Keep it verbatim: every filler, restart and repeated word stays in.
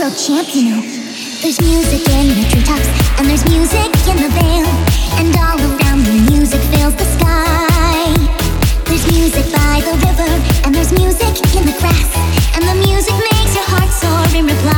world champ, you know. There's music in the treetops, and there's music in the vale, and all around the music fills the sky. There's music by the river, and there's music in the grass, and the music makes your heart soar in reply.